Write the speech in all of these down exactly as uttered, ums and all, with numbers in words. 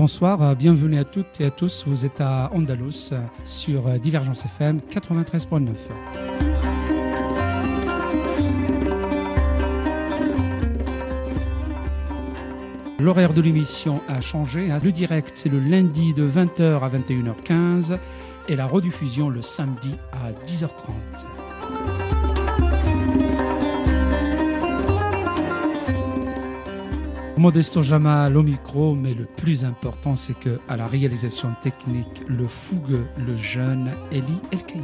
Bonsoir, bienvenue à toutes et à tous. Vous êtes à Andalous sur Divergence F M quatre-vingt-treize point neuf. L'horaire de l'émission a changé. Le direct, c'est le lundi de vingt heures à vingt et une heures quinze et la rediffusion le samedi à dix heures trente. Modesto Jamal au micro, mais le plus important, c'est que à la réalisation technique, le fougueux, le jeune Eli El-Kaïm.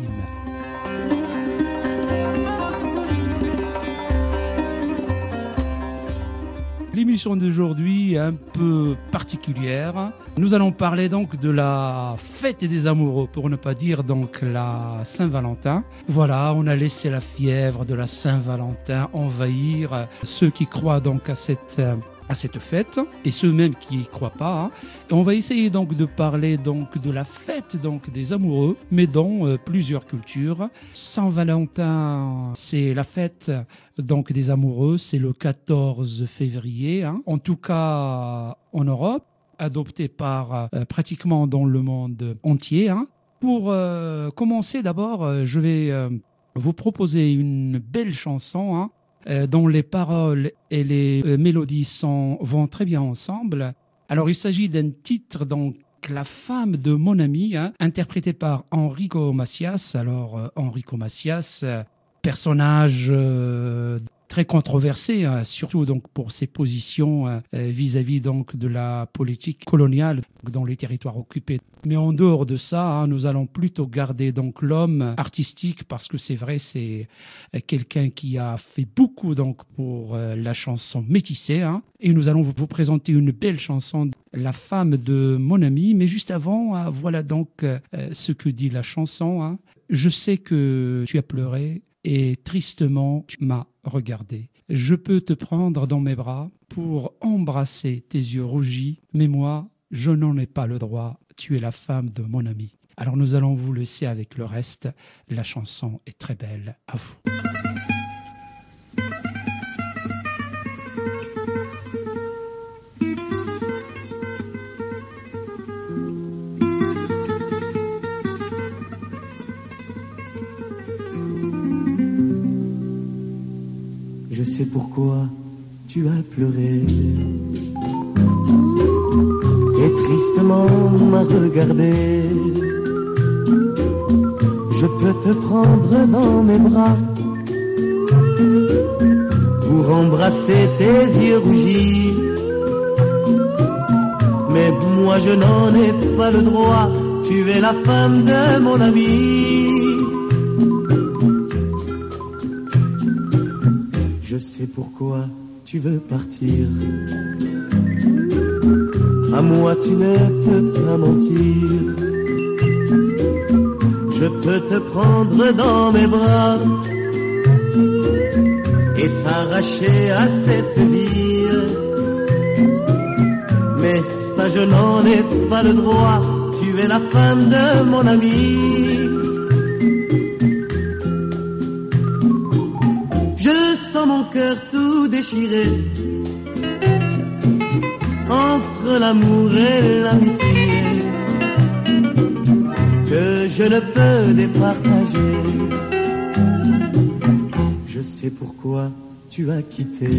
L'émission d'aujourd'hui est un peu particulière. Nous allons parler donc de la fête des amoureux, pour ne pas dire donc la Saint-Valentin. Voilà, on a laissé la fièvre de la Saint-Valentin envahir ceux qui croient donc à cette à cette fête et ceux même qui n'y croient pas. Hein. Et on va essayer donc de parler donc de la fête donc des amoureux, mais dans euh, plusieurs cultures. Saint-Valentin, c'est la fête donc des amoureux, c'est le quatorze février. Hein. En tout cas en Europe, adopté par euh, pratiquement dans le monde entier. Hein. Pour euh, commencer d'abord, euh, je vais euh, vous proposer une belle chanson. Hein, dont les paroles et les mélodies sont, vont très bien ensemble. Alors, il s'agit d'un titre, donc, La femme de mon ami, hein, interprété par Enrico Macias. Alors, euh, Enrico Macias, euh, personnage euh, très controversé, hein, surtout donc pour ses positions euh, vis-à-vis donc de la politique coloniale dans les territoires occupés. Mais en dehors de ça, hein, nous allons plutôt garder donc l'homme artistique parce que c'est vrai, c'est quelqu'un qui a fait beaucoup donc pour euh, la chanson métissée. Hein, et nous allons vous, vous présenter une belle chanson, La femme de mon ami. Mais juste avant, hein, voilà donc euh, ce que dit la chanson. Hein. Je sais que tu as pleuré et tristement tu m'as regardé. Je peux te prendre dans mes bras pour embrasser tes yeux rougis, mais moi, je n'en ai pas le droit. Tu es la femme de mon ami. Alors nous allons vous laisser avec le reste. La chanson est très belle. À vous. Je sais pourquoi tu as pleuré et tristement m'a regardé. Je peux te prendre dans mes bras pour embrasser tes yeux rougis, mais moi je n'en ai pas le droit. Tu es la femme de mon ami. Je sais pourquoi tu veux partir. À moi tu ne peux pas mentir. Je peux te prendre dans mes bras et t'arracher à cette vie, mais ça je n'en ai pas le droit. Tu es la femme de mon ami. Je sens mon cœur tout déchiré entre l'amour et l'amitié, que je ne peux départager. Je sais pourquoi tu as quitté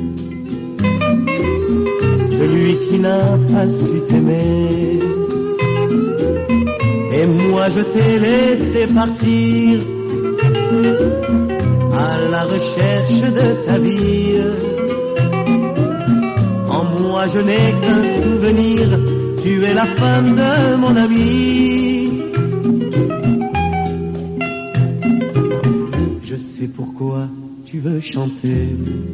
celui qui n'a pas su t'aimer, et moi je t'ai laissé partir à la recherche de ta vie. En moi je n'ai qu'un souvenir. Tu es la femme de mon ami. Je sais pourquoi tu veux chanter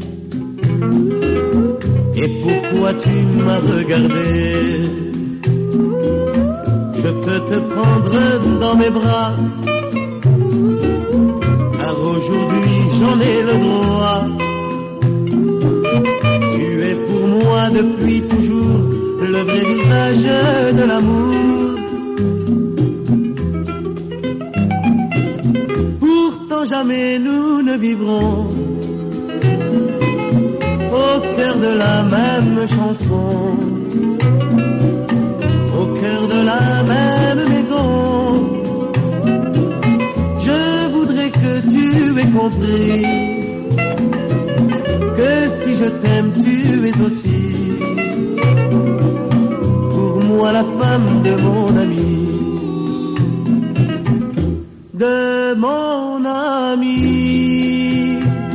et pourquoi tu m'as regardé. Je peux te prendre dans mes bras, car aujourd'hui j'en ai le droit. Tu es pour moi depuis toujours le vrai visage de l'amour. Pourtant jamais nous ne vivrons au cœur de la même chanson. la même maison. Je voudrais que tu aies compris que si je t'aime, tu es aussi pour moi la femme de mon ami, de mon ami.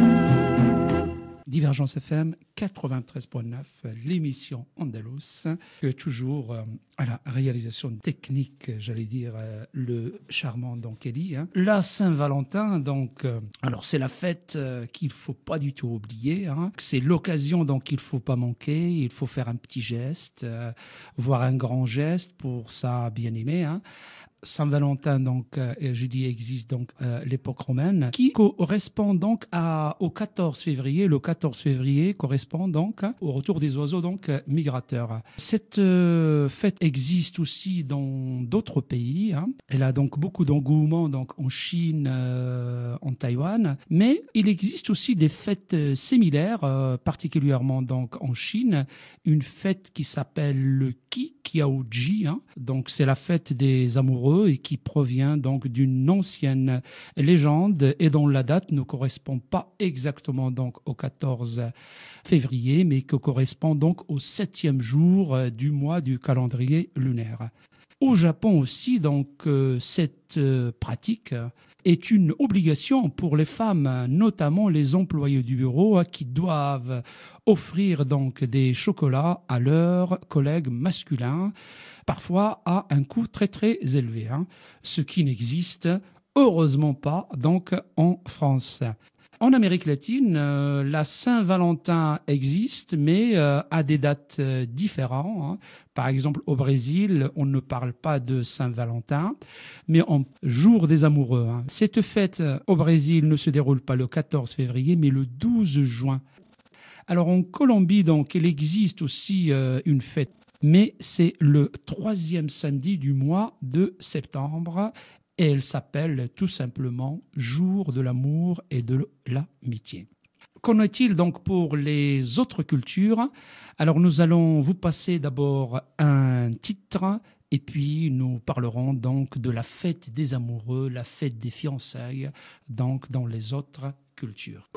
Divergence F M quatre-vingt-treize point neuf, l'émission Andalous, euh, toujours euh, à la réalisation technique, j'allais dire, euh, le charmant donc Elie. Hein. La Saint-Valentin, donc, euh, alors c'est la fête euh, qu'il faut pas du tout oublier. Hein. C'est l'occasion donc qu'il faut pas manquer. Il faut faire un petit geste, euh, voire un grand geste pour sa bien-aimée. Hein. Saint-Valentin, donc, euh, je dis, existe donc euh, l'époque romaine, qui correspond donc à, au quatorze février. Le quatorze février correspond donc hein, au retour des oiseaux donc euh, migrateurs. Cette euh, fête existe aussi dans d'autres pays. Hein. Elle a donc beaucoup d'engouement donc en Chine, euh, en Taïwan, mais il existe aussi des fêtes euh, similaires, euh, particulièrement donc en Chine, une fête qui s'appelle le Qi Qiaoji, hein. Donc c'est la fête des amoureux et qui provient donc d'une ancienne légende et dont la date ne correspond pas exactement donc au quatorze février, mais qui correspond donc au septième jour du mois du calendrier lunaire. Au Japon aussi, donc euh, cette euh, pratique est une obligation pour les femmes, notamment les employés du bureau, qui doivent offrir donc des chocolats à leurs collègues masculins, parfois à un coût très très élevé, hein, ce qui n'existe heureusement pas donc en France. En Amérique latine, euh, la Saint-Valentin existe, mais euh, à des dates euh, différentes. Hein. Par exemple, au Brésil, on ne parle pas de Saint-Valentin, mais en jour des amoureux. Hein. Cette fête euh, au Brésil ne se déroule pas le quatorze février, mais le douze juin. Alors en Colombie, donc, il existe aussi euh, une fête, mais c'est le troisième samedi du mois de septembre. Et elle s'appelle tout simplement Jour de l'amour et de l'amitié. Qu'en est-il donc pour les autres cultures? Alors nous allons vous passer d'abord un titre et puis nous parlerons donc de la fête des amoureux, la fête des fiançailles, donc dans les autres cultures.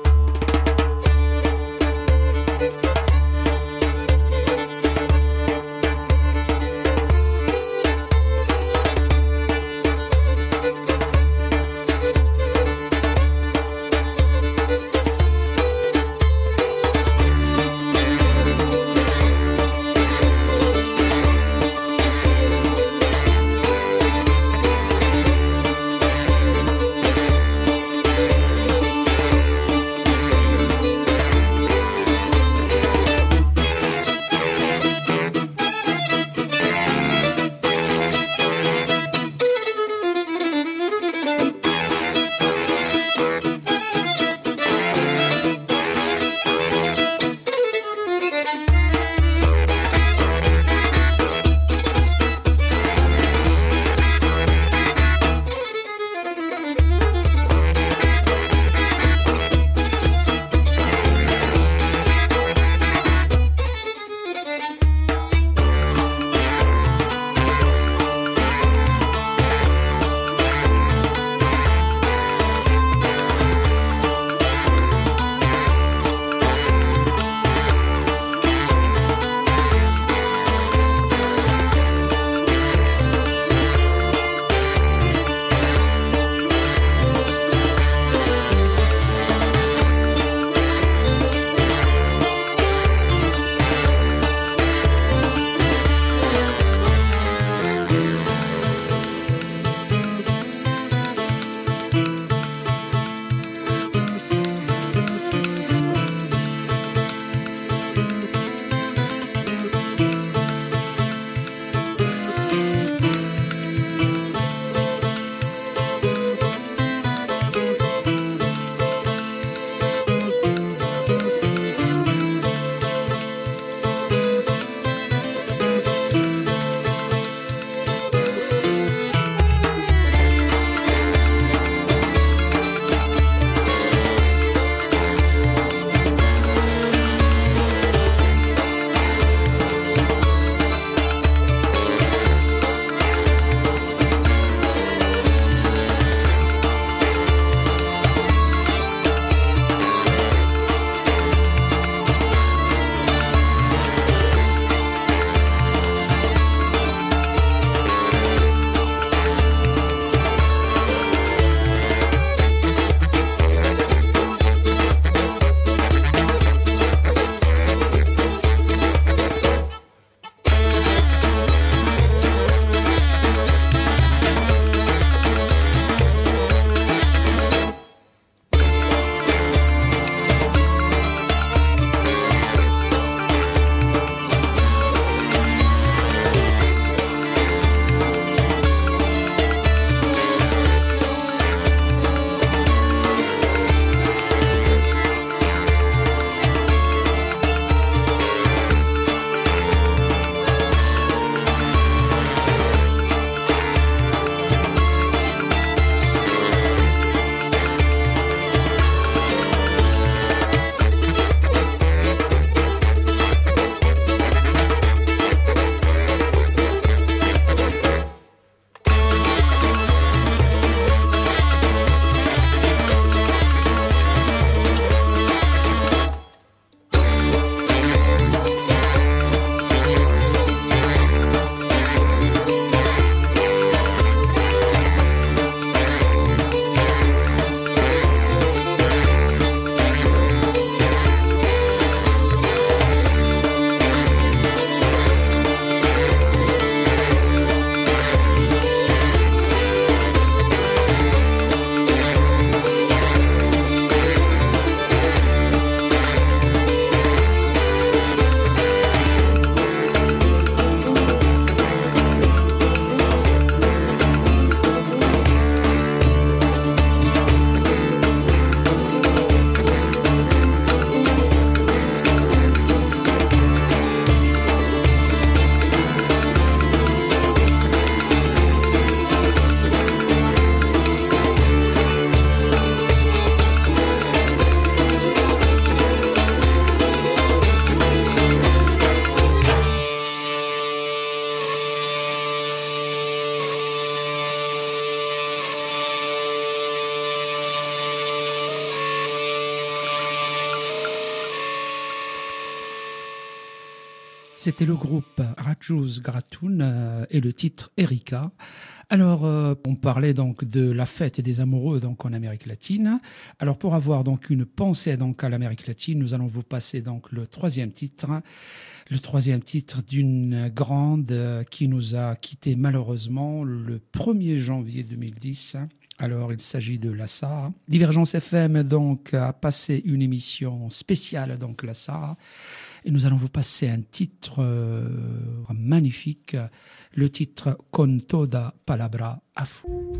C'était le groupe Rajuz Gratoun euh, et le titre Erika. Alors, euh, on parlait donc de la fête des amoureux donc en Amérique latine. Alors, pour avoir donc une pensée donc à l'Amérique latine, nous allons vous passer donc le troisième titre, le troisième titre d'une grande euh, qui nous a quittés malheureusement le premier janvier deux mille dix. Alors, il s'agit de la Sahara. Divergence F M donc a passé une émission spéciale donc la Sahara. Et nous allons vous passer un titre euh, magnifique, le titre Con toda palabra a vous.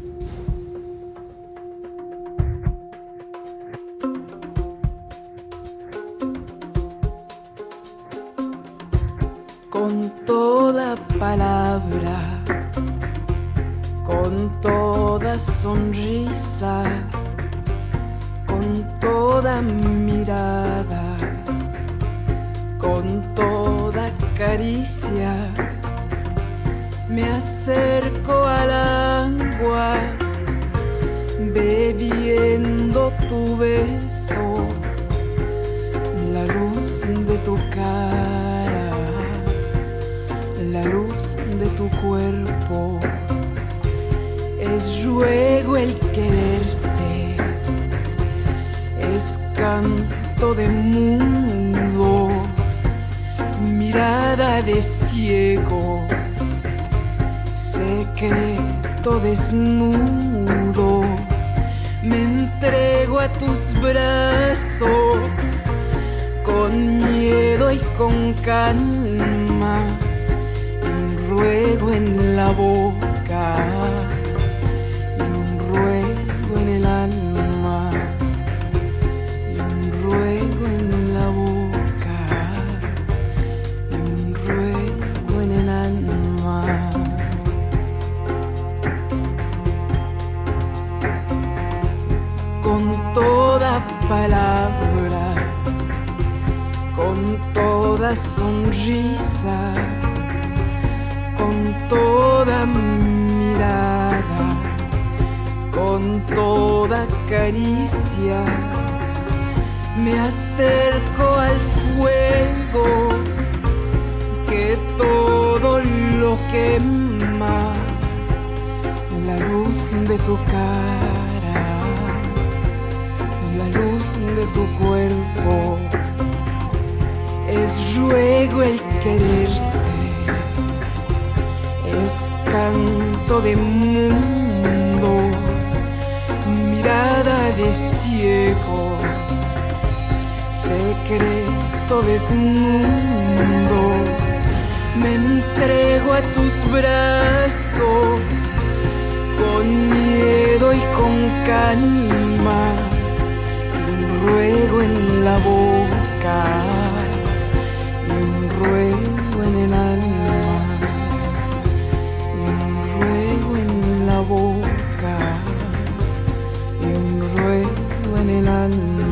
Con toda palabra, con toda sonrisa, con toda mirada, con toda caricia, me acerco al agua, bebiendo tu beso, la luz de tu cara, la luz de tu cuerpo, es ruego el quererte, es canto de mundo, mirada de ciego, secreto desnudo, me entrego a tus brazos, con miedo y con calma, un ruego en la boca, y un ruego en el alma, y un ruego en la boca. Con toda palabra, con toda sonrisa, con toda mirada, con toda caricia, me acerco al fuego que todo lo quema, la luz de tu cara, la luz de tu cuerpo, es ruego el quererte, es canto de mundo, mirada de ciego, secreto desnudo, me entrego a tus brazos, con miedo y con calma, un ruego en la boca, y un ruego en el alma, y un ruego en la boca, y un ruego en el alma.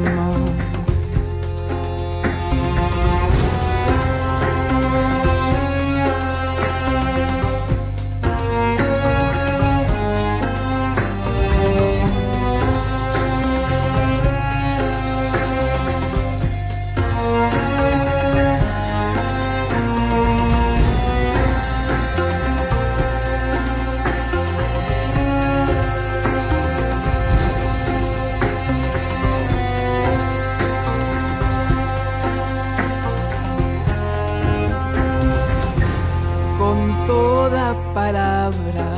Palabra,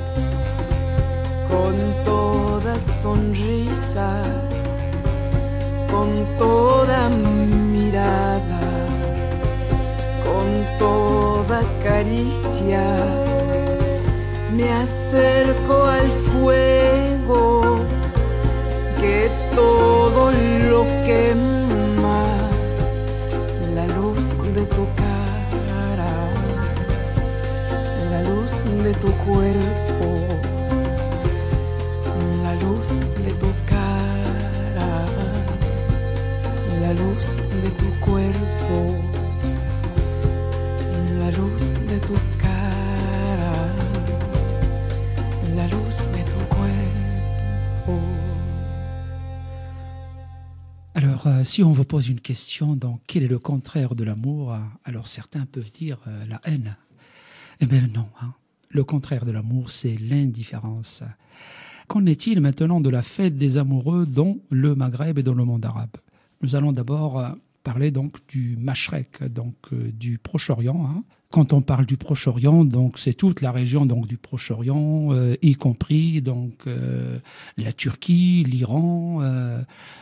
con toda sonrisa, con toda mirada, con toda caricia, me acerco al fuego que todo lo quema, la luz de tu cara, la luz de tu cuerpo, la luz de tu cara, la luz de tu cuerpo, la luz de tu cara, la luz de tu cuerpo. Alors, euh, si on vous pose une question, donc, quel est le contraire de l'amour? Alors, certains peuvent dire euh, la haine. Eh bien non, hein. Le contraire de l'amour, c'est l'indifférence. Qu'en est-il maintenant de la fête des amoureux dans le Maghreb et dans le monde arabe? Nous allons d'abord euh, parler donc du Mashrek, donc euh, du Proche-Orient, hein. Quand on parle du Proche-Orient, donc c'est toute la région donc du Proche-Orient, euh, y compris donc euh, la Turquie, l'Iran, euh,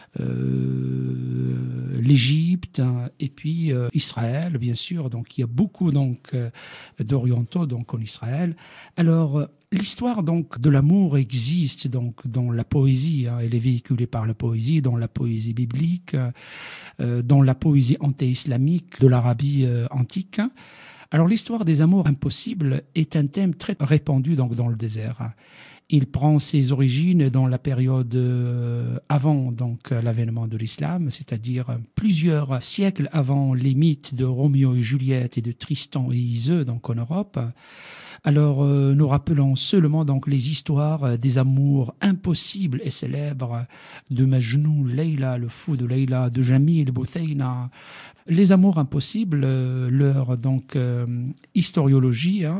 euh, l'Égypte, hein, et puis euh, Israël, bien sûr. Donc il y a beaucoup donc euh, d'orientaux donc en Israël. Alors euh, l'histoire donc de l'amour existe donc dans la poésie, hein, elle est véhiculée par la poésie, dans la poésie biblique, euh, dans la poésie anté-islamique de l'Arabie euh, antique. Alors l'histoire des amours impossibles est un thème très répandu donc dans le désert. Il prend ses origines dans la période euh, avant donc l'avènement de l'islam, c'est-à-dire plusieurs siècles avant les mythes de Roméo et Juliette et de Tristan et Iseux donc en Europe. Alors euh, nous rappelons seulement donc les histoires des amours impossibles et célèbres de Majnun, Leïla, le fou de Leïla, de Jamil, Bouthayna. Les amours impossibles, euh, leur donc euh, historiologie hein,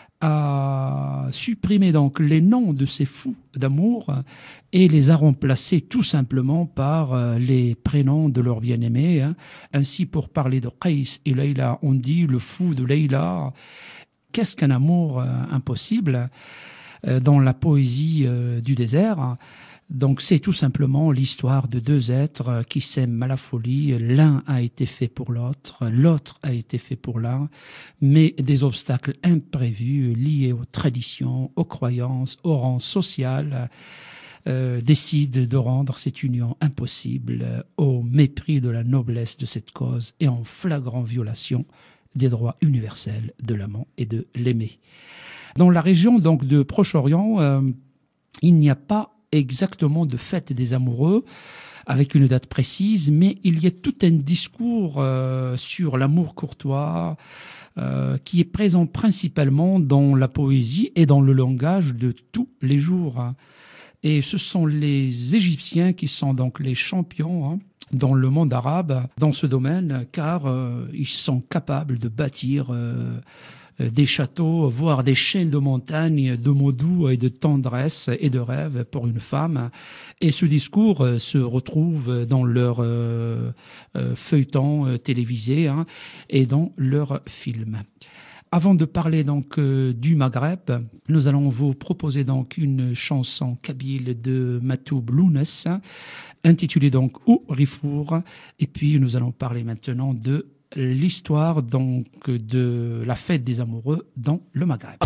a supprimé donc les noms de ces fous d'amour et les a remplacés tout simplement par euh, les prénoms de leurs bien-aimés. Hein. Ainsi, pour parler de Qais et Leïla, on dit le fou de Leïla. Qu'est-ce qu'un amour euh, impossible euh, dans la poésie euh, du désert? Donc c'est tout simplement l'histoire de deux êtres qui s'aiment à la folie. L'un a été fait pour l'autre, l'autre a été fait pour l'un, mais des obstacles imprévus liés aux traditions, aux croyances, au rang social euh, décident de rendre cette union impossible euh, au mépris de la noblesse de cette cause et en flagrant violation des droits universels de l'amant et de l'aimé. Dans la région donc de Proche-Orient, euh, il n'y a pas exactement de fête des amoureux avec une date précise, mais il y a tout un discours euh, sur l'amour courtois euh, qui est présent principalement dans la poésie et dans le langage de tous les jours. Et ce sont les Égyptiens qui sont donc les champions hein, dans le monde arabe dans ce domaine, car euh, ils sont capables de bâtir euh, des châteaux, voire des chaînes de montagnes de mots doux et de tendresse et de rêve pour une femme. Et ce discours se retrouve dans leur euh, euh, feuilleton euh, télévisé hein, et dans leurs films. Avant de parler donc euh, du Maghreb, nous allons vous proposer donc une chanson kabyle de Matou Lounès, intitulée donc Ou Rifour. Et puis nous allons parler maintenant de l'histoire donc de la fête des amoureux dans le Maghreb.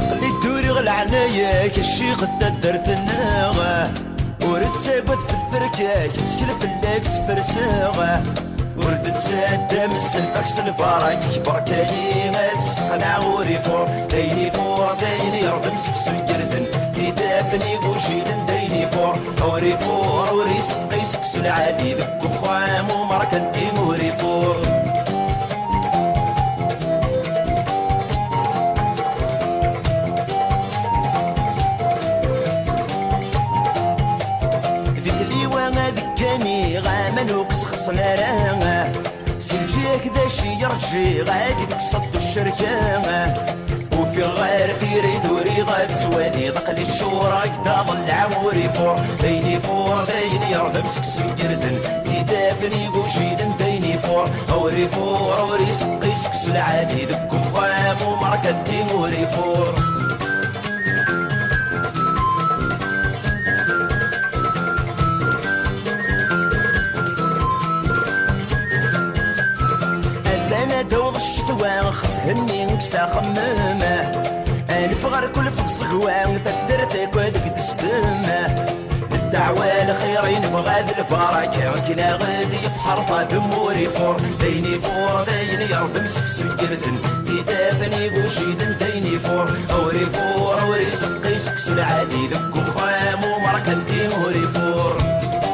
وردت سادة مسن فاكس الفراق كبر كاينة تسقنع وريفور دايني فور دايني يرضم سكسو يردن يدافني وشيلن دايني فور وريفور وريسقي سكسو العادي ذك وخام ومركنتي وريفور ذيك لي وانا ذكاني غامن وكسخصنا رانا سلجيك ذا شي يرجي غادي تقصد الشركة وفي غير في ريثوري غاد سواني ضقلي الشوراك دا ضلع وري فور ديني فور ديني يرضى مسكسو يردن يدافني وشيلن ديني فور وري فور وري سقي سكسو العادي ذك وخام ومركتي وري فور دوض الشتوان خصهني نكسا خمامه انفغر كل فصقوان تدرثك ودك تستمه الدعوة الخيرين بغاد الفراكة كنا غادي يفحر فاذموري فور ديني فور ديني يرض مسكسو يردن يدافني وشيدن ديني فور اوري فور اوري سقي سكسو العادي ذك وخام ومركنتي موري فور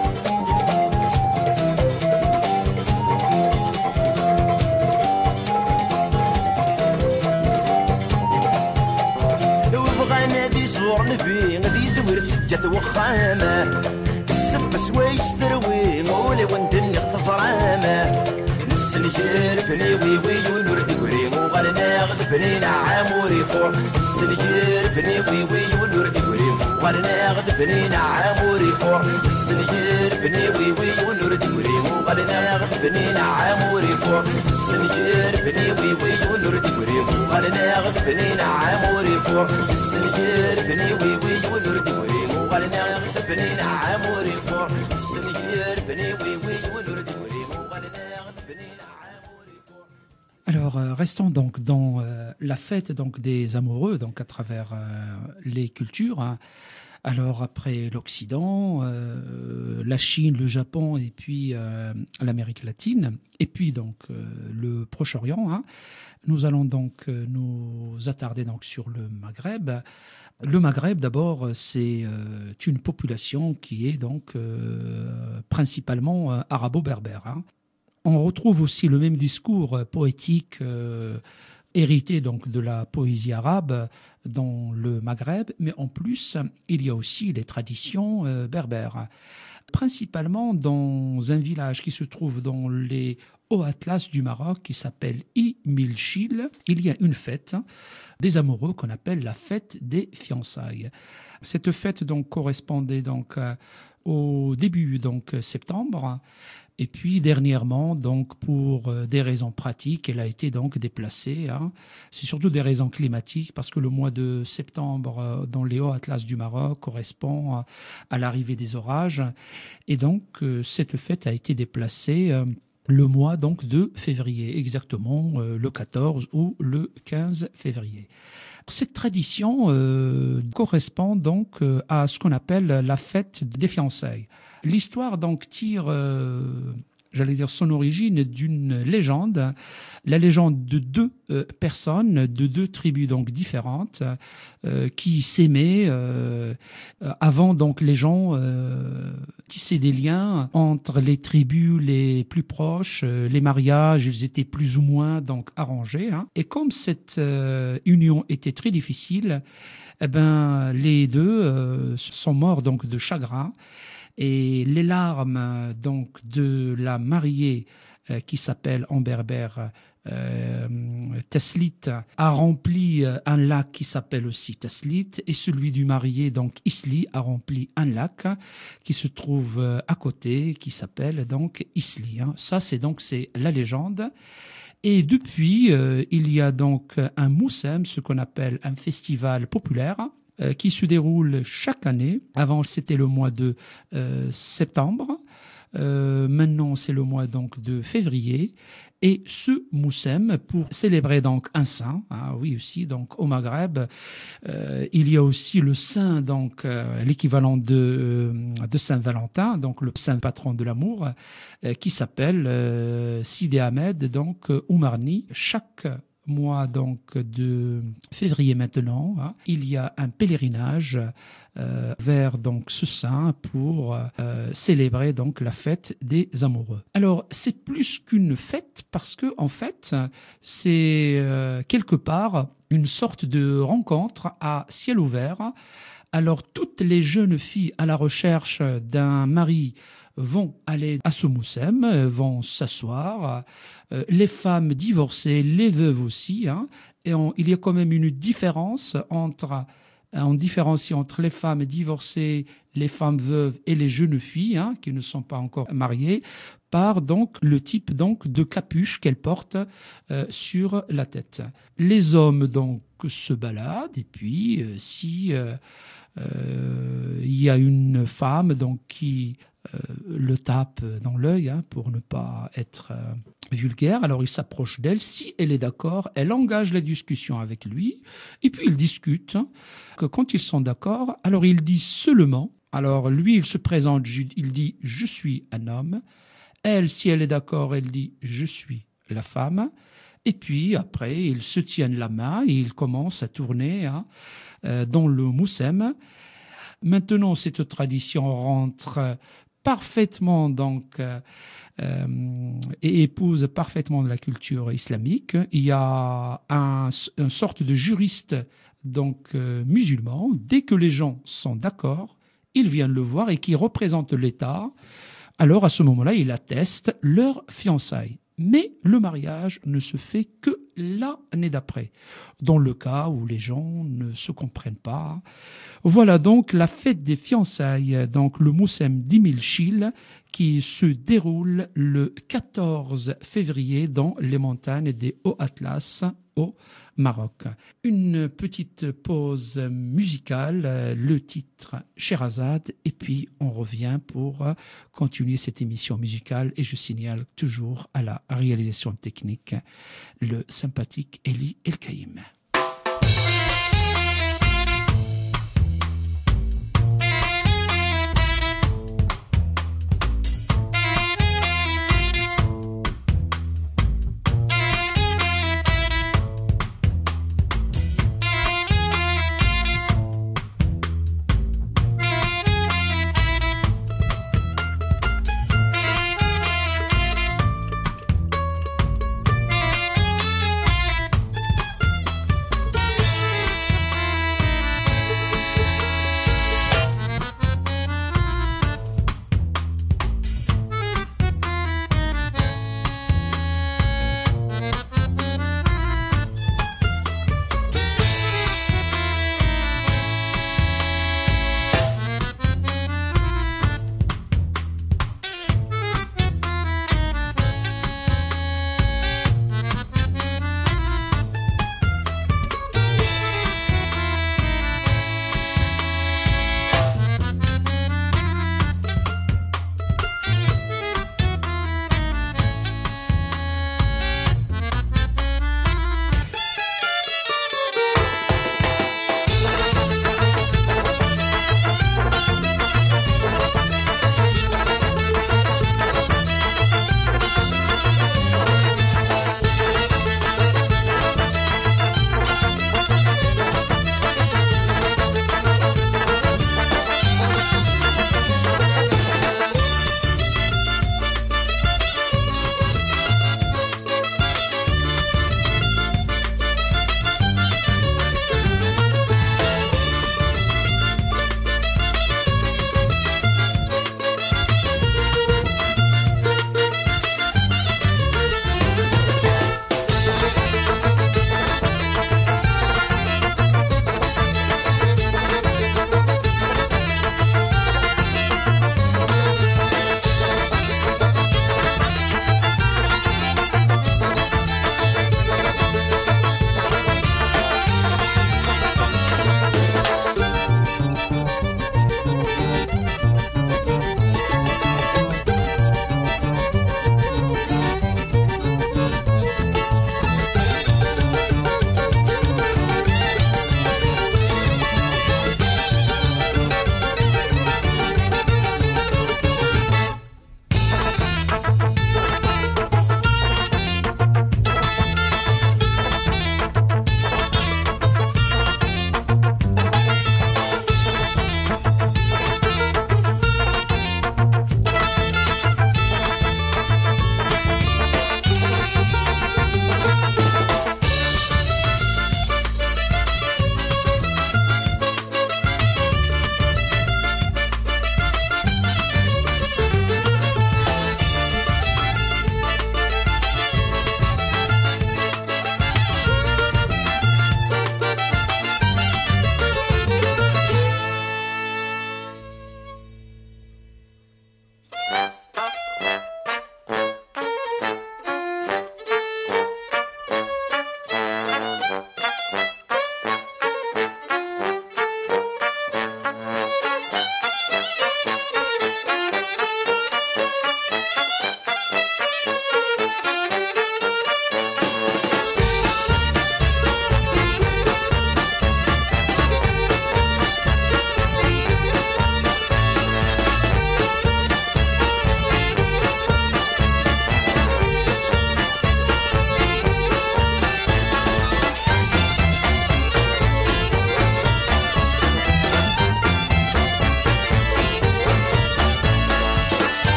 نبي غادي يزور سجة وخامة السب سوايس دروي مولي وندني خسران بني وي وي ونرد قري وغلناغد بني نعام وريفور السنير بني وي وي ونرد قري وغلناغد بني نعام وريفور السنير بني وي وي ونرد قري وغلناغد بني نعام وريفور السنير بني وي وي ونرد قري وغلناغد بني نعام وريفور السنير بني وي وي ونرد قري وغلناغد بني نعام وريفور السنير بني وي وي ونرد قري وغلناغد بني نعام وريفور. Alors, euh, restons donc dans euh, la fête donc des amoureux, donc à travers euh, les cultures. Hein. Alors, après l'Occident, euh, la Chine, le Japon et puis euh, l'Amérique latine, et puis donc euh, le Proche-Orient, hein, nous allons donc euh, nous attarder donc sur le Maghreb. Le Maghreb, d'abord, c'est euh, une population qui est donc euh, principalement euh, arabo-berbère. Hein. On retrouve aussi le même discours poétique euh, hérité donc de la poésie arabe dans le Maghreb, mais en plus, il y a aussi les traditions euh, berbères. Principalement dans un village qui se trouve dans les Hauts Atlas du Maroc, qui s'appelle Imilchil, il y a une fête des amoureux qu'on appelle la fête des fiançailles. Cette fête donc correspondait donc euh, au début donc septembre. Et puis dernièrement, donc pour euh, des raisons pratiques, elle a été donc déplacée. Hein. C'est surtout des raisons climatiques parce que le mois de septembre euh, dans les Hauts Atlas du Maroc correspond à, à l'arrivée des orages. Et donc euh, cette fête a été déplacée euh, le mois donc de février, exactement euh, le quatorze ou le quinze février. Cette tradition euh, correspond donc euh, à ce qu'on appelle la fête des fiançailles. L'histoire donc tire, euh, j'allais dire, son origine d'une légende, la légende de deux euh, personnes, de deux tribus donc différentes, euh, qui s'aimaient euh, avant donc les gens euh, tissaient des liens entre les tribus les plus proches, euh, les mariages, ils étaient plus ou moins donc arrangés. Hein. Et comme cette euh, union était très difficile, eh ben les deux euh, sont morts donc de chagrin. Et les larmes donc de la mariée euh, qui s'appelle en berbère euh, Teslit a rempli un lac qui s'appelle aussi Teslit, et celui du marié donc Isli a rempli un lac qui se trouve à côté qui s'appelle donc Isli. Hein. Ça c'est donc c'est la légende. Et depuis euh, il y a donc un moussem, ce qu'on appelle un festival populaire, qui se déroule chaque année. Avant, c'était le mois de euh, septembre. Euh, maintenant, c'est le mois donc de février. Et ce moussem, pour célébrer donc un saint, hein, oui aussi, donc au Maghreb, euh, il y a aussi le saint, donc euh, l'équivalent de, de Saint-Valentin, donc le saint patron de l'amour, euh, qui s'appelle euh, Sidi Ahmed, donc euh, Oumarni. Chaque mois donc de février maintenant, hein, il y a un pèlerinage euh, vers donc ce saint pour euh, célébrer donc la fête des amoureux. Alors c'est plus qu'une fête parce que en fait c'est euh, quelque part une sorte de rencontre à ciel ouvert. Alors toutes les jeunes filles à la recherche d'un mari vont aller à ce moussem, vont s'asseoir. Euh, les femmes divorcées, les veuves aussi. Hein, et on, il y a quand même une différence entre, on différencie entre les femmes divorcées, les femmes veuves et les jeunes filles hein, qui ne sont pas encore mariées, par donc le type donc de capuche qu'elles portent euh, sur la tête. Les hommes donc se baladent et puis euh, si euh, euh, il y a une femme donc qui Euh, le tape dans l'œil hein, pour ne pas être euh, vulgaire. Alors il s'approche d'elle. Si elle est d'accord, elle engage la discussion avec lui. Et puis ils discutent. Hein, que quand ils sont d'accord, alors il dit seulement. Alors lui, il se présente, il dit « je suis un homme ». Elle, si elle est d'accord, elle dit « je suis la femme ». Et puis après, ils se tiennent la main et ils commencent à tourner hein, euh, dans le moussem. Maintenant, cette tradition rentre parfaitement donc euh, euh, et épouse parfaitement de la culture islamique. Il y a un, une sorte de juriste donc euh, musulman. Dès que les gens sont d'accord, ils viennent le voir et qui représente l'État. Alors à ce moment-là, il atteste leur fiançailles. Mais le mariage ne se fait que l'année d'après, dans le cas où les gens ne se comprennent pas. Voilà donc la fête des fiançailles, donc le Moussem d'Imilchil, qui se déroule le quatorze février dans les montagnes des Hauts-Atlas au Maroc. Une petite pause musicale, le titre Sherazade, et puis on revient pour continuer cette émission musicale. Et je signale toujours à la réalisation technique le sympathique Eli El-Kaïm. Sherazade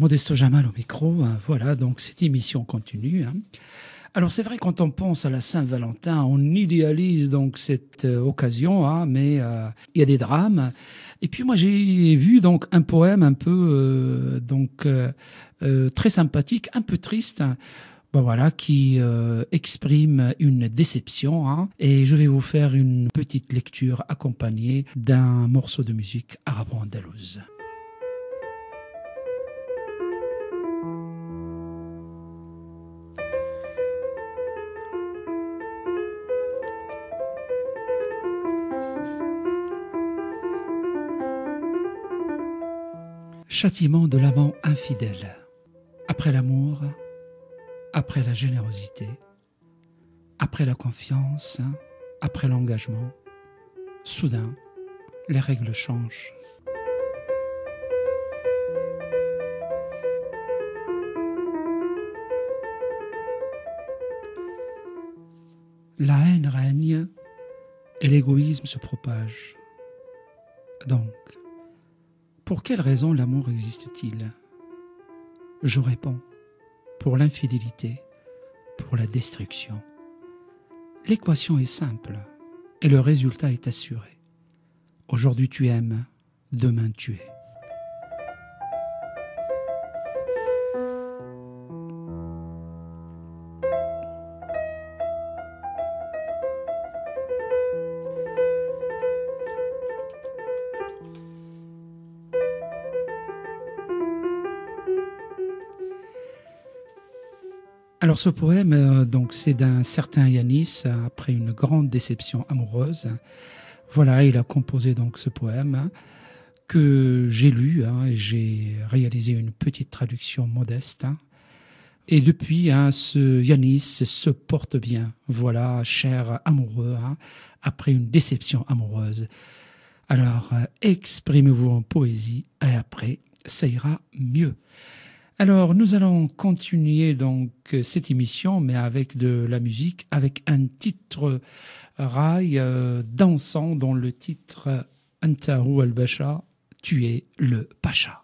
Modesto Jamal au micro. Hein, voilà, donc cette émission continue. Hein. Alors c'est vrai, quand on pense à la Saint-Valentin, on idéalise donc cette euh, occasion, hein, mais euh, il y a des drames. Et puis moi j'ai vu donc un poème un peu euh, donc euh, euh, très sympathique, un peu triste. Ben voilà, qui euh, exprime une déception, hein, et je vais vous faire une petite lecture accompagnée d'un morceau de musique arabo-andalouse. Châtiment de l'amant infidèle. Après l'amour, après la générosité, après la confiance, après l'engagement, soudain, les règles changent. La haine règne et l'égoïsme se propage. Donc, pour quelle raison l'amour existe-t-il ? Je réponds, pour l'infidélité, pour la destruction. L'équation est simple et le résultat est assuré. Aujourd'hui tu aimes, demain tu es. Alors ce poème, euh, donc c'est d'un certain Yanis, euh, après une grande déception amoureuse. Voilà, il a composé donc ce poème hein, que j'ai lu, hein, et j'ai réalisé une petite traduction modeste. Hein, et depuis, hein, ce Yanis se porte bien. Voilà, cher amoureux, hein, après une déception amoureuse. Alors, euh, exprimez-vous en poésie et après, ça ira mieux. Alors, nous allons continuer donc cette émission, mais avec de la musique, avec un titre rail euh, dansant dont le titre Anta Hu al-Basha, tu es le Pacha.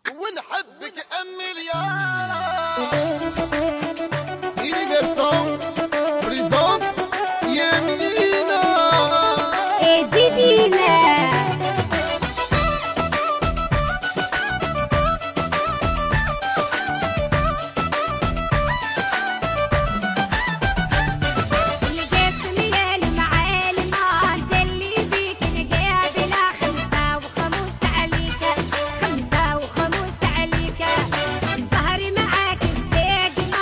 خمسة وخموس عليك السهر معاك بزاق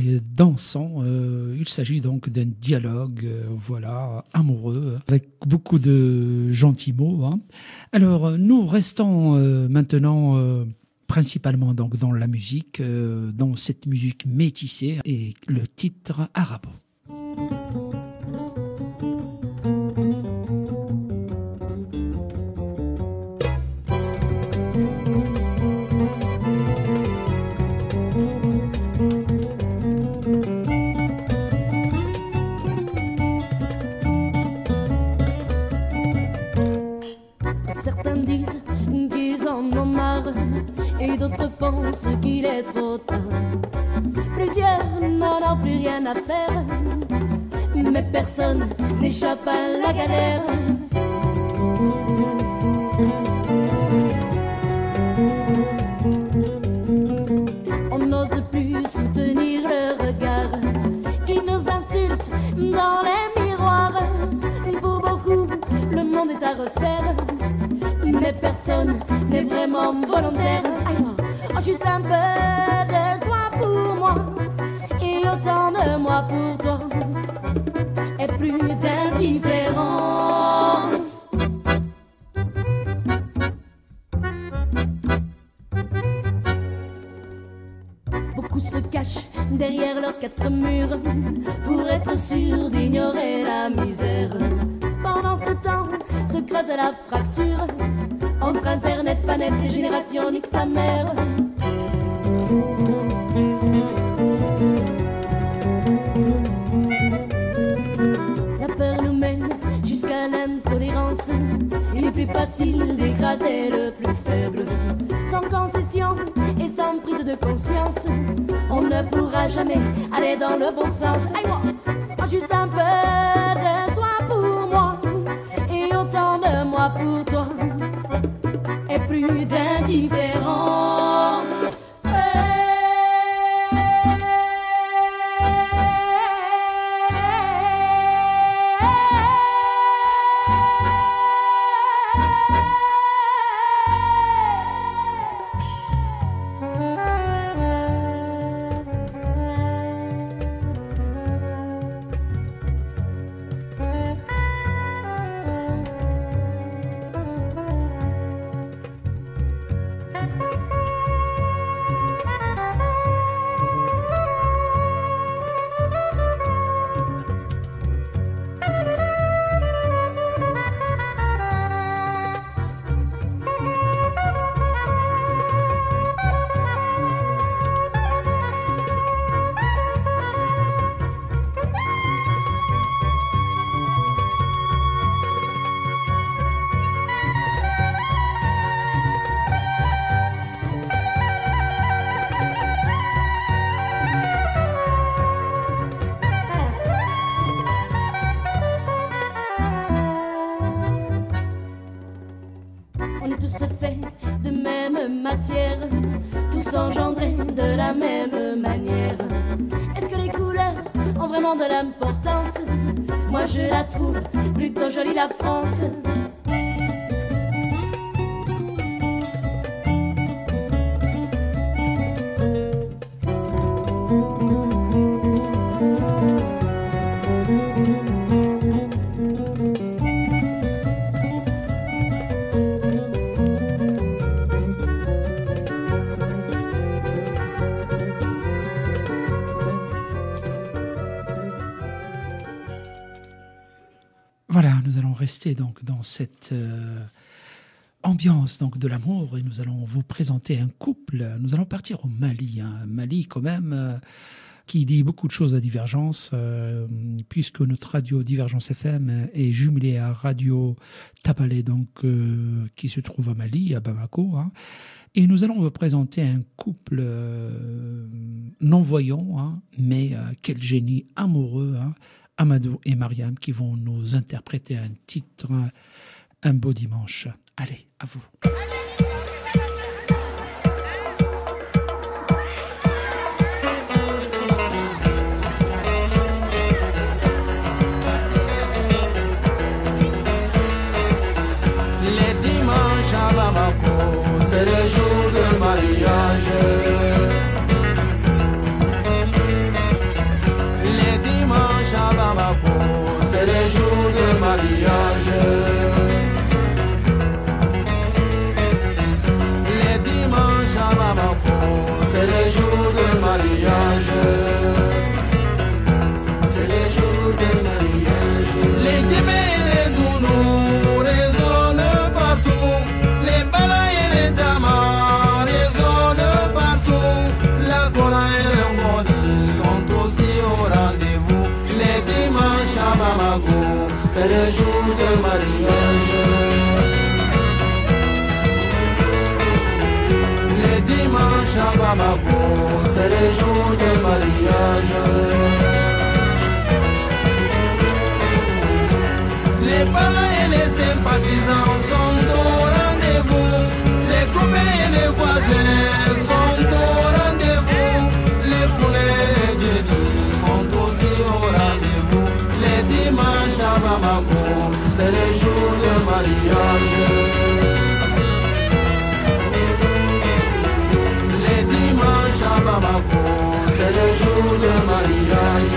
et dansant. Euh, il s'agit donc d'un dialogue, euh, voilà, amoureux, avec beaucoup de gentils mots. Hein. Alors, nous restons euh, maintenant euh, principalement donc dans la musique, euh, dans cette musique métissée et le titre Arabo. Et d'autres pensent qu'il est trop tard. Plusieurs n'en ont plus rien à faire, mais personne n'échappe à la galère. On n'ose plus soutenir le regard qui nous insulte dans les miroirs. Pour beaucoup, le monde est à refaire, mais personne n'est vraiment volontaire. Oh, juste un peu de toi pour moi et autant de moi pour toi, et plus d'indifférence. Beaucoup se cachent derrière leurs quatre murs pour être sûrs d'ignorer la misère. Pendant ce temps se creuse la fracture entre internet, panette et génération nique ta mère. La peur nous mène jusqu'à l'intolérance. Il est plus facile d'écraser le plus faible. Sans concession et sans prise de conscience, on ne pourra jamais aller dans le bon sens. Aïe, moi, juste un peu de toi pour moi et autant de moi pour toi, et plus d'indifférence. Tous engendrés de la même manière. Est-ce que les couleurs ont vraiment de l'importance? Moi je la trouve plutôt jolie, la France. Voilà, nous allons rester donc dans cette euh, ambiance donc de l'amour et nous allons vous présenter un couple. Nous allons partir au Mali, hein. Mali quand même euh, qui dit beaucoup de choses à Divergence euh, puisque notre radio Divergence F M est jumelée à Radio Tabalé donc euh, qui se trouve à Mali, à Bamako. Hein. Et nous allons vous présenter un couple euh, non-voyant, hein, mais euh, quel génie amoureux, hein, Amadou et Mariam, qui vont nous interpréter un titre, Un beau dimanche. Allez, à vous. Les dimanches à Bamako, c'est le jour de mariage. dimanches à Bamako, c'est les jours de mariage. Les dimanches à Bamako, c'est les jours de mariage. C'est les jours de mariage. Les djembés et les dounous résonnent partout. Les balas et les tamas résonnent partout. La Kora et le Moni sont aussi au rendez-vous. Les dimanches à Bamako, c'est les jours de mariage. Les dimanches à Bamako, c'est les jours de mariage. Les parents et les sympathisants sont au rendez-vous. Les copains et les voisins sont au rendez-vous. Les foulées et les djedis sont aussi au rendez-vous. Les dimanches à Bamako, c'est les jours de mariage. Les dimanches à Bamako, c'est les jours de mariage.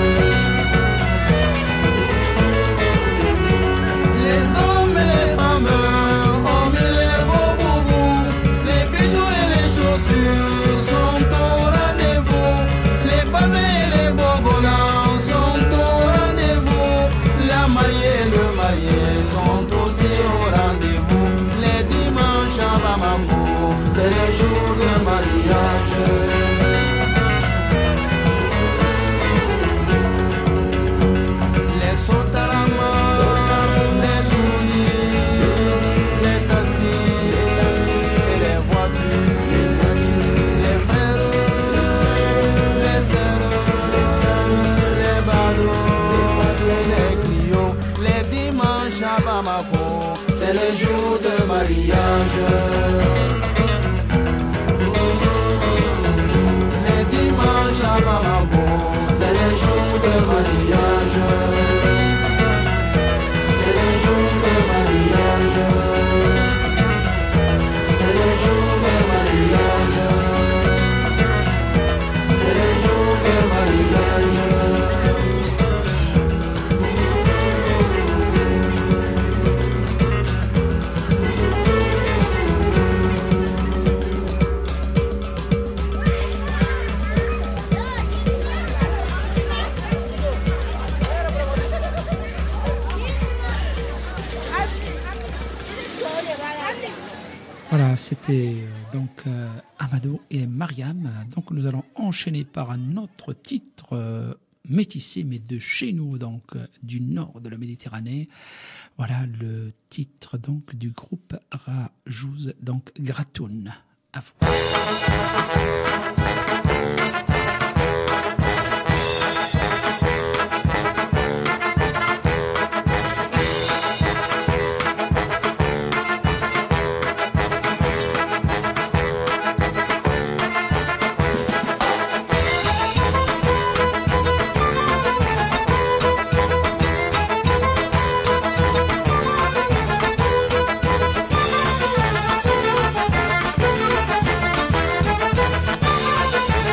Les hommes et les femmes, hommes et les beaux boubous, les bijoux et les chaussures sont au rendez-vous. Les bazins et les bogolans sont au rendez-vous. La mariée et le marié sont aussi au rendez-vous. Les dimanches à Bamako, c'est les jours de mariage. Les sotarama, les tounis, les taxis et les voitures, les frères, les sœurs, les badauds, les clients. Les dimanches à Bamako, c'est les jours de mariage. Les dimanches à Bamako, c'est les jours de mariage. C'est les jours de mariage. C'est les jours de mariage. C'est les jours de mariage. Voilà, c'était euh, donc euh, Amado et Mariam. Donc nous allons enchaîner par un autre titre euh, métissé, mais de chez nous, donc euh, du nord de la Méditerranée. Voilà le titre donc du groupe Rajouz, donc Gratoun. À vous. Thank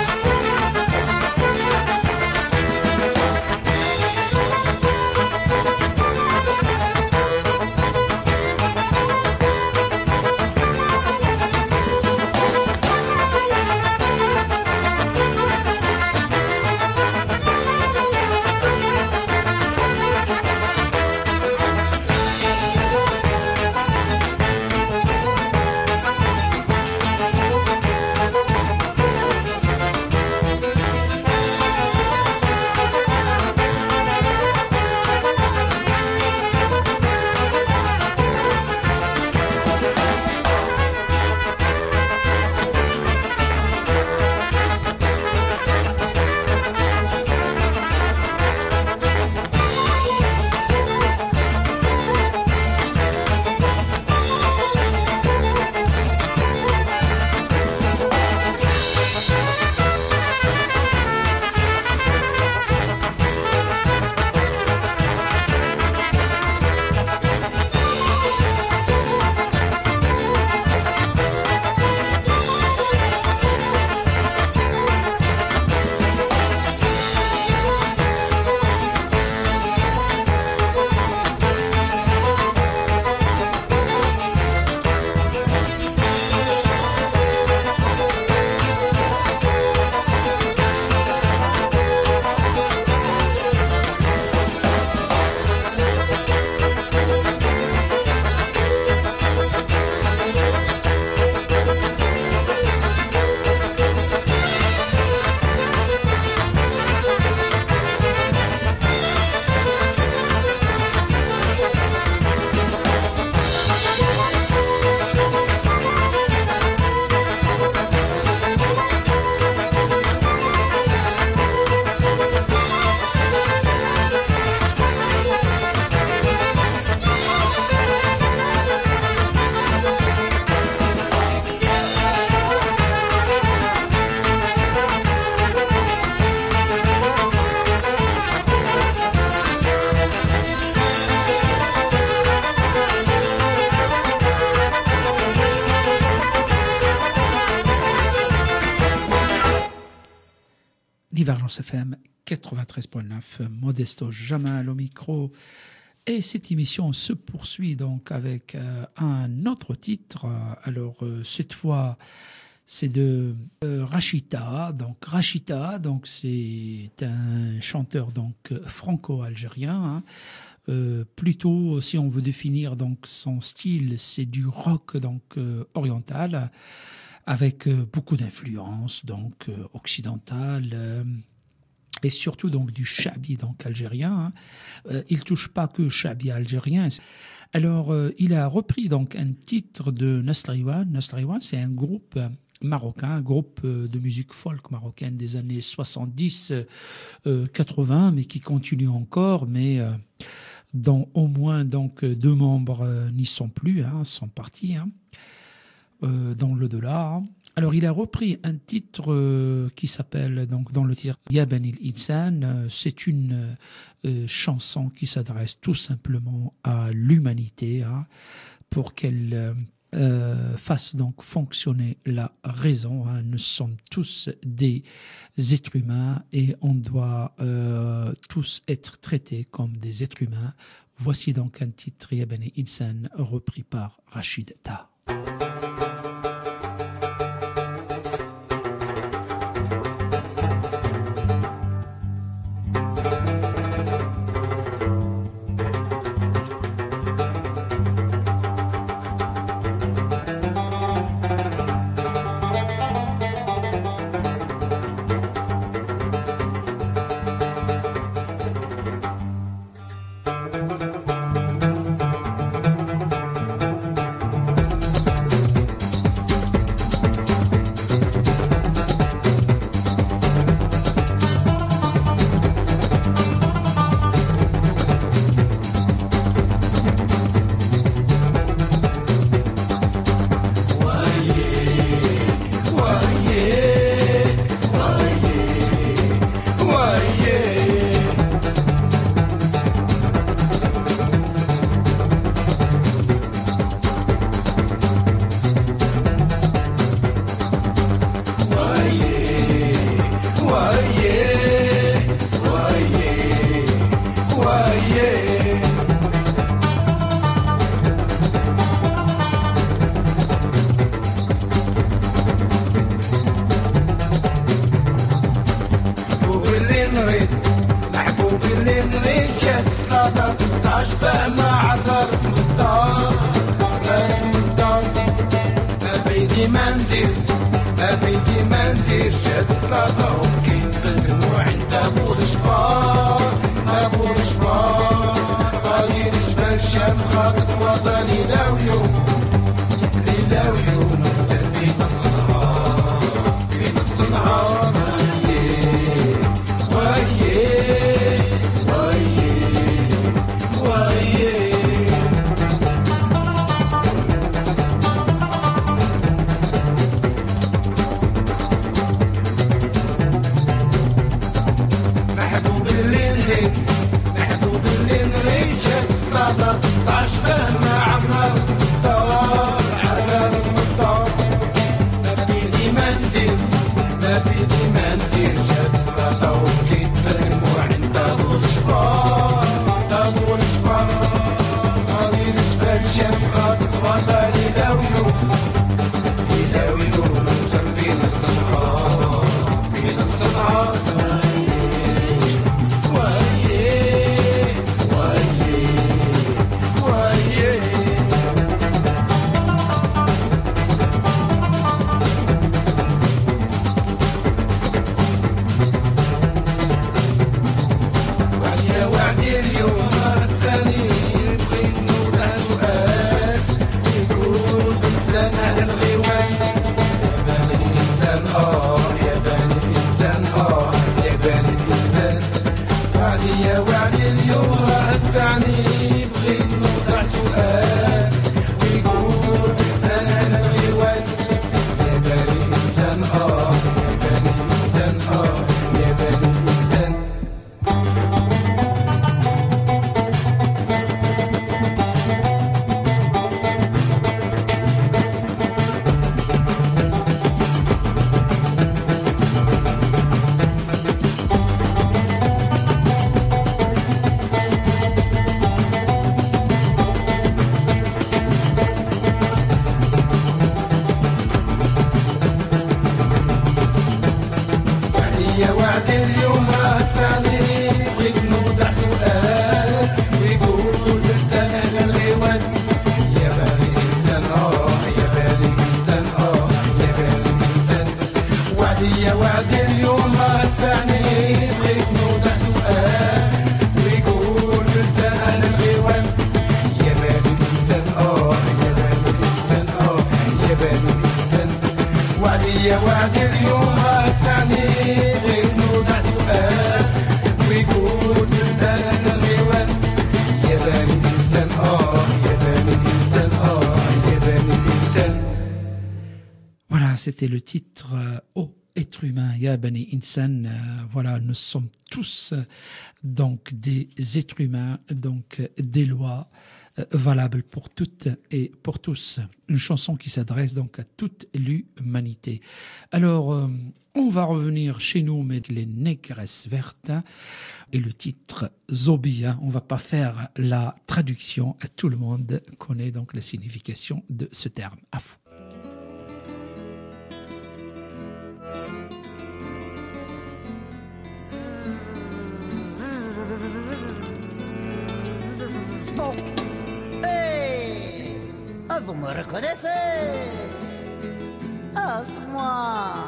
Émergence F M quatre-vingt-treize point neuf, Modesto Jamal au micro. Et cette émission se poursuit donc avec euh, un autre titre. Alors euh, cette fois, c'est de euh, Rachita. Donc Rachita, donc c'est un chanteur donc franco-algérien. Hein. Euh, plutôt, si on veut définir donc son style, c'est du rock donc euh, oriental avec euh, beaucoup d'influences donc euh, occidentales. Euh, et surtout donc du chabi donc algérien. Hein. Euh, il touche pas que chabi algérien. Alors euh, il a repris donc un titre de Nasriwan. Nasriwan, c'est un groupe marocain, un groupe de musique folk marocaine des années soixante-dix quatre-vingts, mais qui continue encore, mais euh, dont au moins donc deux membres euh, n'y sont plus, hein, sont partis hein, euh, dans le delà. Hein. Alors, il a repris un titre euh, qui s'appelle, donc, dans le titre Ya Ben il Insan. Euh, c'est une euh, chanson qui s'adresse tout simplement à l'humanité, hein, pour qu'elle euh, euh, fasse donc fonctionner la raison. Hein. Nous sommes tous des êtres humains et on doit euh, tous être traités comme des êtres humains. Voici donc un titre Ya Ben il Insan repris par Rachid Taha. c'était le titre euh, Oh, être humain, Ya Bani Insan. Euh, voilà, nous sommes tous euh, donc des êtres humains, donc euh, des lois euh, valables pour toutes et pour tous. Une chanson qui s'adresse donc à toute l'humanité. Alors, euh, on va revenir chez nous, mais les négresses vertes et le titre Zobi. Hein, on va pas faire la traduction. Tout le monde connaît donc la signification de ce terme. À vous. Bon. Hey, ah, vous me reconnaissez? Ah, c'est moi.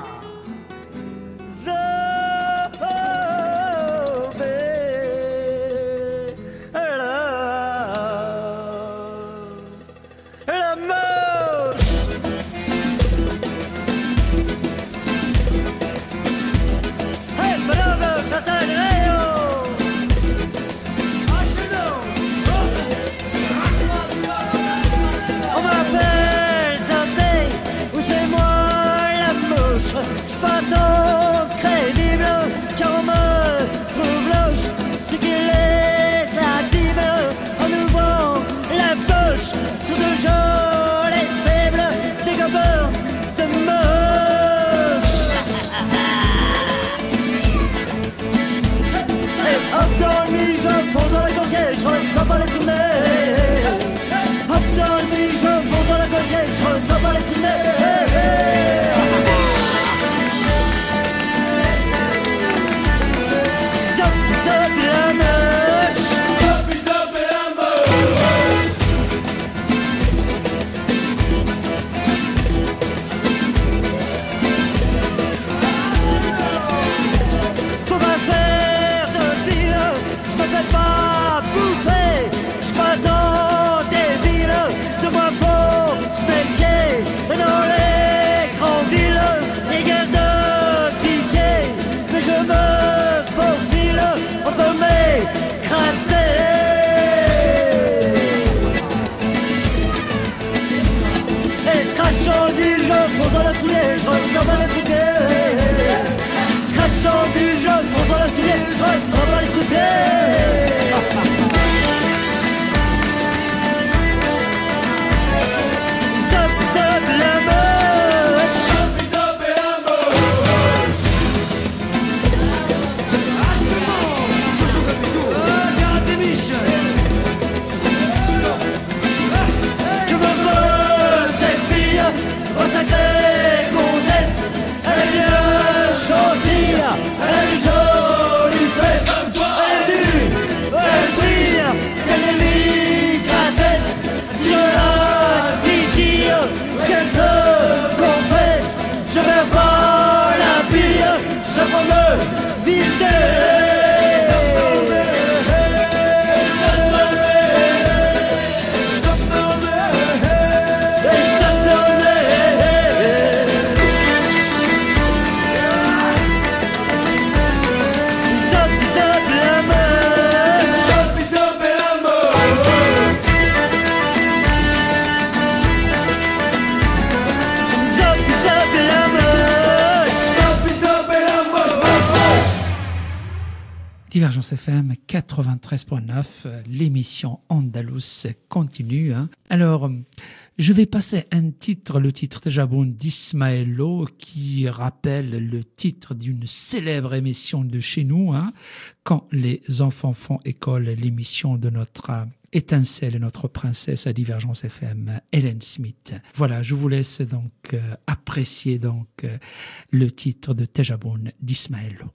Divergence F M quatre-vingt-treize point neuf, l'émission Andalous continue. Hein. Alors, je vais passer un titre, le titre Tejaboun d'Ismaëlo, qui rappelle le titre d'une célèbre émission de chez nous, hein, quand les enfants font école, l'émission de notre euh, étincelle, notre princesse à Divergence F M, Hélène Smith. Voilà, je vous laisse donc euh, apprécier donc euh, le titre de Tejaboun d'Ismaëlo.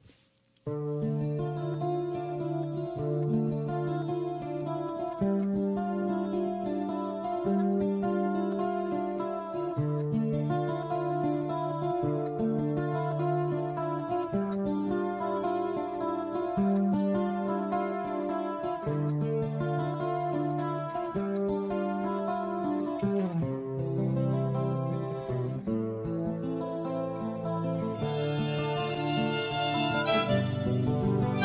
Thank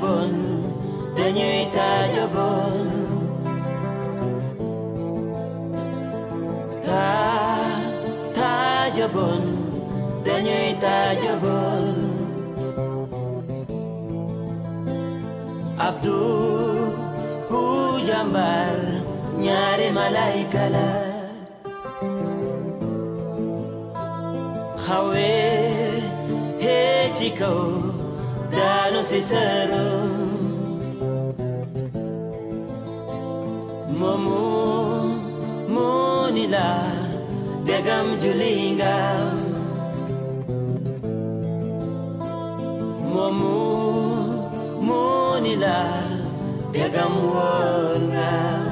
bon dañuy taaja bon ta taaja bon dañuy taaja bon Abdu hu jambar ñaari malaika la xawe he ci kaw daanu si sëru momu muni la degam julingam momu muni la degam wongam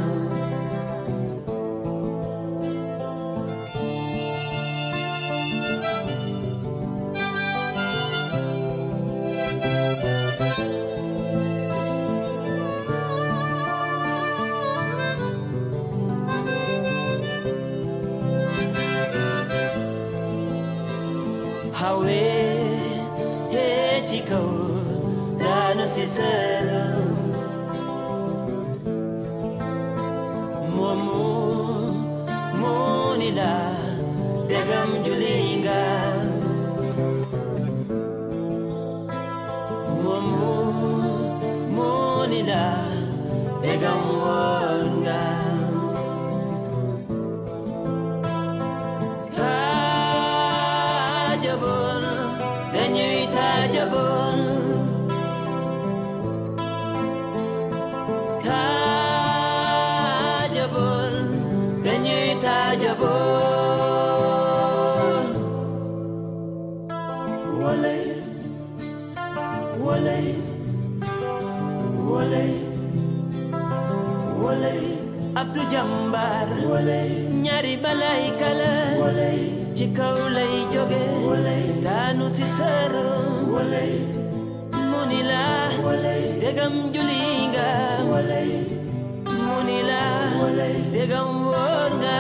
Hawe he chico dano si sero momu monila degam julinga momu monila degam wonga Abdu jambar ñaari malaika la ci kaw lay jóge daanu si sëru muni la degam julinga muni la degam wóor nga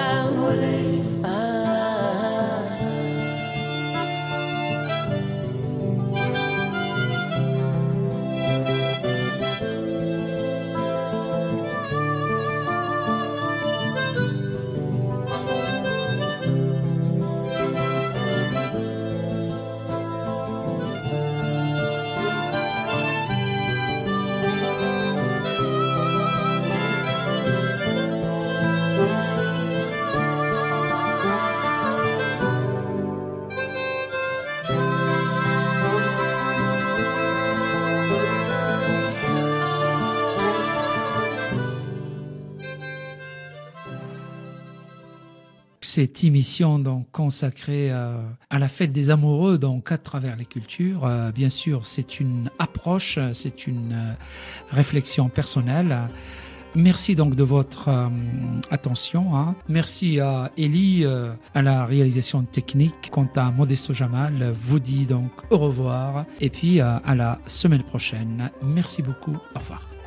Cette émission donc consacrée euh, à la fête des amoureux donc à travers les cultures. Euh, bien sûr, c'est une approche, c'est une euh, réflexion personnelle. Merci donc de votre euh, attention. Hein. Merci à Elie euh, à la réalisation technique. Quant à Modesto Jamal, vous dit donc au revoir et puis euh, à la semaine prochaine. Merci beaucoup. Au revoir.